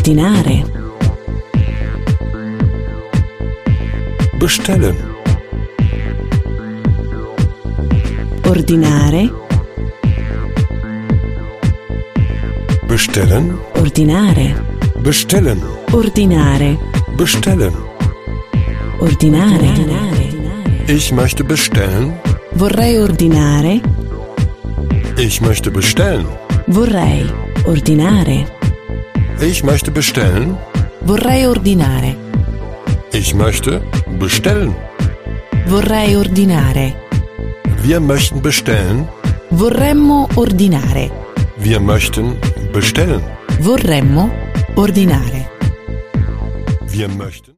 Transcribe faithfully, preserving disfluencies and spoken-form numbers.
Ordinare. Bestellen. Ordinare. Bestellen. Ordinare. Bestellen. Ordinare. Bestellen. Ordinare. Ich möchte bestellen. Vorrei ordinare. Ich möchte bestellen. Vorrei ordinare. Ich möchte bestellen. Vorrei ordinare. Ich möchte bestellen. Vorrei ordinare. Wir möchten bestellen. Vorremmo ordinare. Wir möchten bestellen. Vorremmo ordinare. Wir möchten